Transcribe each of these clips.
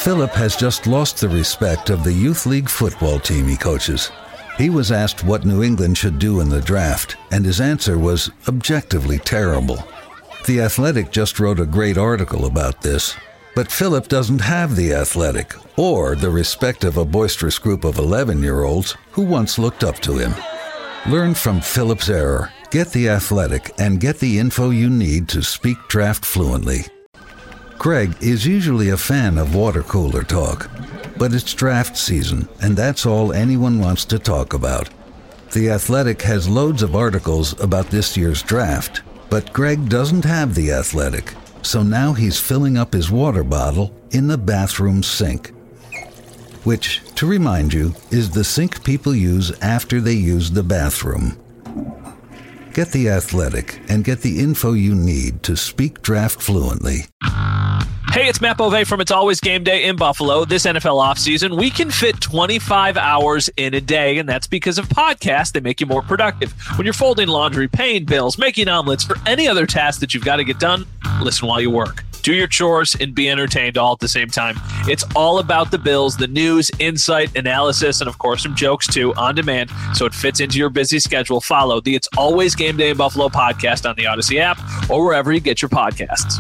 Philip has just lost the respect of the youth league football team he coaches. He was asked what New England should do in the draft, and his answer was objectively terrible. The Athletic just wrote a great article about this, but Philip doesn't have the Athletic or the respect of a boisterous group of 11-year-olds who once looked up to him. Learn from Philip's error, get the Athletic, and get the info you need to speak draft fluently. Greg is usually a fan of water cooler talk, but it's draft season, and that's all anyone wants to talk about. The Athletic has loads of articles about this year's draft, but Greg doesn't have the Athletic, so now he's filling up his water bottle in the bathroom sink, which, to remind you, is the sink people use after they use the bathroom. Get the Athletic and get the info you need to speak draft fluently. Hey, it's Matt Bove from It's Always Game Day in Buffalo. This NFL offseason, we can fit 25 hours in a day, and that's because of podcasts that make you more productive. When you're folding laundry, paying bills, making omelets, or any other task that you've got to get done, listen while you work. Do your chores and be entertained all at the same time. It's all about the Bills, the news, insight, analysis, and of course some jokes too, on demand, so it fits into your busy schedule. Follow the It's Always Game Day in Buffalo podcast on the Odyssey app or wherever you get your podcasts.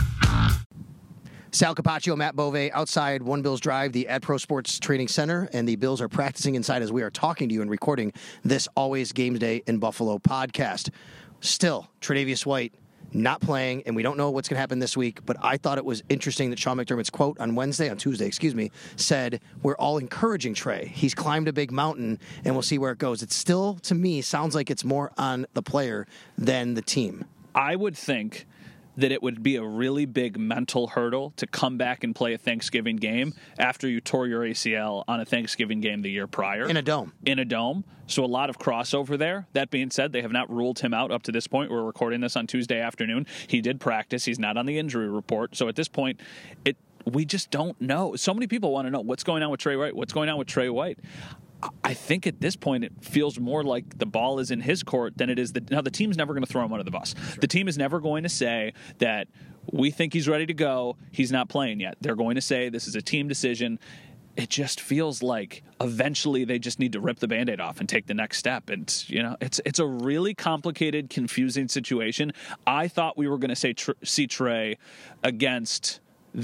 Sal Capaccio, Matt Bove, outside One Bills Drive, the Ad Pro Sports Training Center, and the Bills are practicing inside as we are talking to you and recording this Always Game Day in Buffalo podcast. Still, Tre'Davious White not playing, and we don't know what's going to happen this week, but I thought it was interesting that Sean McDermott's quote on Tuesday, said, "We're all encouraging Trey. He's climbed a big mountain, and we'll see where it goes." It still, to me, sounds like it's more on the player than the team. I would think that it would be a really big mental hurdle to come back and play a Thanksgiving game after you tore your ACL on a Thanksgiving game the year prior. In a dome. So a lot of crossover there. That being said, they have not ruled him out up to this point. We're recording this on Tuesday afternoon. He did practice. He's not on the injury report. So at this point, we just don't know. So many people want to know what's going on with Trey White. What's going on with Trey White? I think at this point it feels more like the ball is in his court than it is now the team's never going to throw him under the bus. Sure. The team is never going to say that we think he's ready to go, he's not playing yet. They're going to say this is a team decision. It just feels like eventually they just need to rip the Band-Aid off and take the next step. And, it's a really complicated, confusing situation. I thought we were going to see Trey against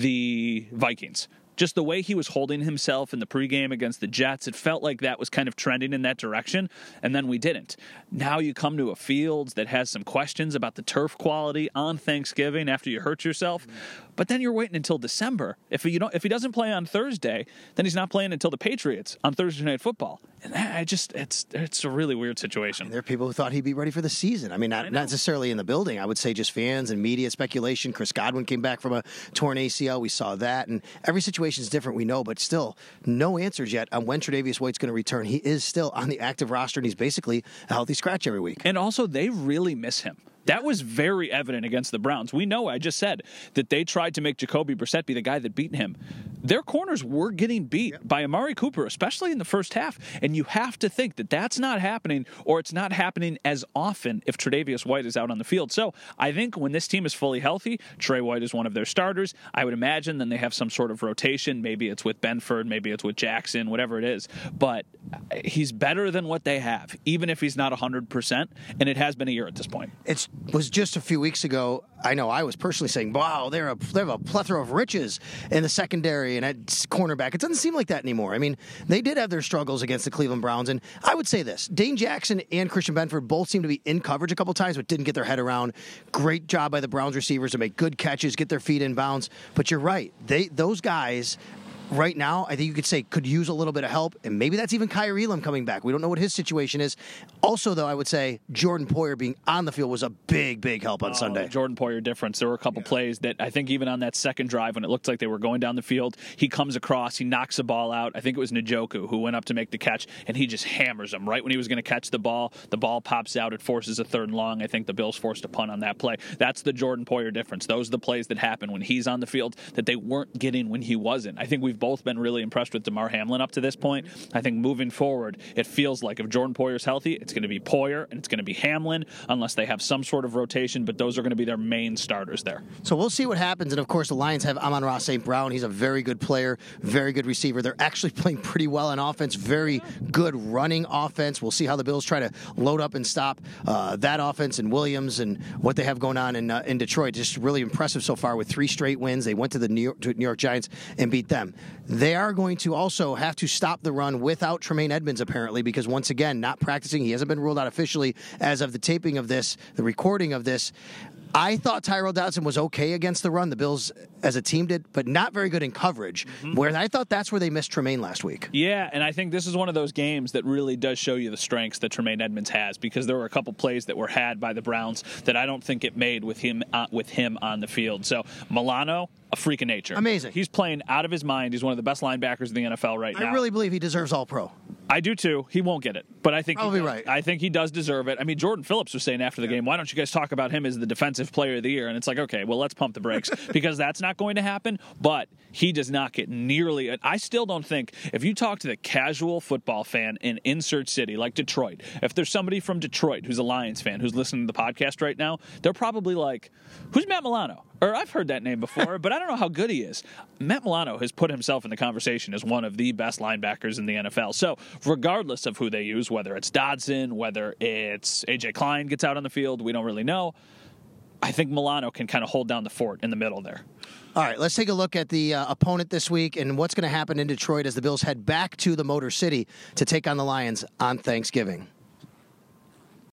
the Vikings. Just the way he was holding himself in the pregame against the Jets, it felt like that was kind of trending in that direction, and then we didn't. Now you come to a Fields that has some questions about the turf quality on Thanksgiving after you hurt yourself, but then you're waiting until December. If he doesn't play on Thursday, then he's not playing until the Patriots on Thursday Night Football. And it's a really weird situation. There are people who thought he'd be ready for the season. I mean, not necessarily in the building. I would say just fans and media speculation. Chris Godwin came back from a torn ACL. We saw that. And every situation is different, we know, but still no answers yet on when Tre'Davious White's going to return. He is still on the active roster, and he's basically a healthy scratch every week. And also, they really miss him. That was very evident against the Browns. We know, I just said, that they tried to make Jacoby Brissett be the guy that beat him. Their corners were getting beat by Amari Cooper, especially in the first half. And you have to think that that's not happening, or it's not happening as often if Tre'Davious White is out on the field. So I think when this team is fully healthy, Trey White is one of their starters. I would imagine then they have some sort of rotation. Maybe it's with Benford, maybe it's with Jackson, whatever it is. But he's better than what they have, even if he's not 100%. And it has been a year at this point. It was just a few weeks ago. I know I was personally saying, wow, they have a plethora of riches in the secondary and at cornerback. It doesn't seem like that anymore. I mean, they did have their struggles against the Cleveland Browns. And I would say this, Dane Jackson and Christian Benford both seem to be in coverage a couple times, but didn't get their head around. Great job by the Browns receivers to make good catches, get their feet in bounds. But you're right. Those guys right now, I think you could say, could use a little bit of help, and maybe that's even Kyrie Elam coming back. We don't know what his situation is. Also, though, I would say Jordan Poyer being on the field was a big, big help on Sunday. Jordan Poyer difference. There were a couple plays that I think even on that second drive when it looked like they were going down the field, he comes across, he knocks the ball out. I think it was Njoku who went up to make the catch, and he just hammers him right when he was going to catch the ball. The ball pops out. It forces a third and long. I think the Bills forced a punt on that play. That's the Jordan Poyer difference. Those are the plays that happen when he's on the field that they weren't getting when he wasn't. I think we've both been really impressed with DeMar Hamlin up to this point. I think moving forward, it feels like if Jordan Poyer's healthy, it's going to be Poyer and it's going to be Hamlin, unless they have some sort of rotation, but those are going to be their main starters there. So we'll see what happens. And, of course, the Lions have Amon-Ra St. Brown. He's a very good player, very good receiver. They're actually playing pretty well on offense, very good running offense. We'll see how the Bills try to load up and stop that offense and Williams and what they have going on in Detroit. Just really impressive so far with 3 straight wins. They went to the New York Giants and beat them. They are going to also have to stop the run without Tremaine Edmonds, apparently, because once again, not practicing. He hasn't been ruled out officially as of the taping of this, the recording of this. I thought Tyrel Dodson was okay against the run. The Bills as a team did, but not very good in coverage, where I thought that's where they missed Tremaine last week. Yeah, and I think this is one of those games that really does show you the strengths that Tremaine Edmonds has, because there were a couple plays that were had by the Browns that I don't think it made with him on the field. So Milano, a freak of nature. Amazing. He's playing out of his mind. He's one of the best linebackers in the NFL right now. I really believe he deserves All-Pro. I do too. He won't get it, but I think Probably right. I think he does deserve it. I mean, Jordan Phillips was saying after the game, "Why don't you guys talk about him as the defensive player of the year?" And it's like, okay, well, let's pump the brakes because that's not going to happen. But he does not get nearly. I still don't think if you talk to the casual football fan in insert city like Detroit, if there's somebody from Detroit who's a Lions fan who's listening to the podcast right now, they're probably like, "Who's Matt Milano?" Or I've heard that name before, but I don't know how good he is. Matt Milano has put himself in the conversation as one of the best linebackers in the NFL. So regardless of who they use, whether it's Dodson, whether it's A.J. Klein gets out on the field, we don't really know. I think Milano can kind of hold down the fort in the middle there. All right, let's take a look at the opponent this week and what's going to happen in Detroit as the Bills head back to the Motor City to take on the Lions on Thanksgiving.